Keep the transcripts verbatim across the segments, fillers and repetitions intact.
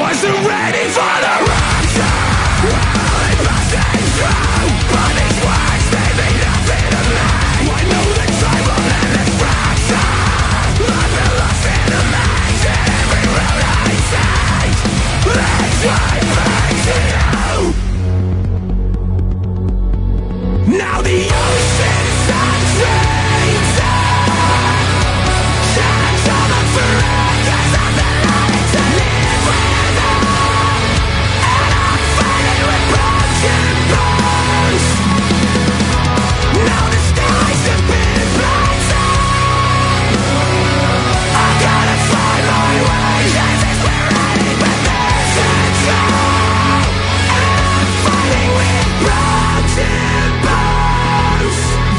wasn't ready for the rapture. Well, it passing through, but these words, they mean nothing to me. I know the time will never fracture. I've been lost in a maze, and every road I take leads right back to you. Now the ocean's untreated. Shines on the fragments of the light to live without. And I'm fighting with broken bones. Now the skies have been blinded. I gotta find my way. Yes, it's we're heading, but there's a truth. And I'm fighting with broken bones.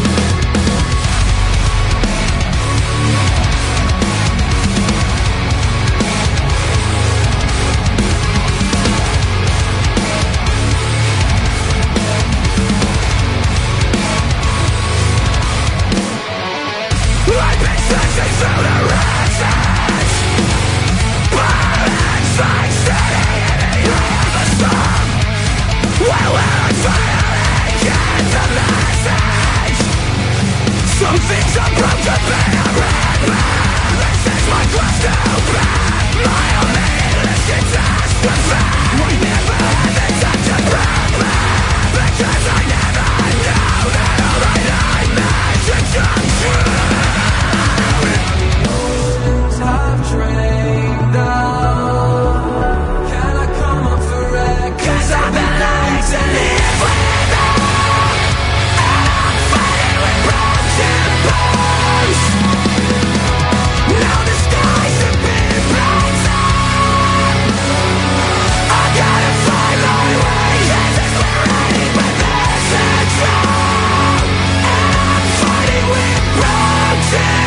I've been searching through the races, bullets like steady in the eye of the storm. When will I finally get the message? Some things are broken, but I'm ready. This is my quest to open my own needless catastrophe. I never had the time to break me, because I never knew that all my nightmares would come true. I've trained out. Can I come up for it? Cause I've been learning to live without. And I'm fighting with broken bones. Now the skies have been blinded. I gotta find my way. Yes, it's we're ready, but there's a truth. And I'm fighting with broken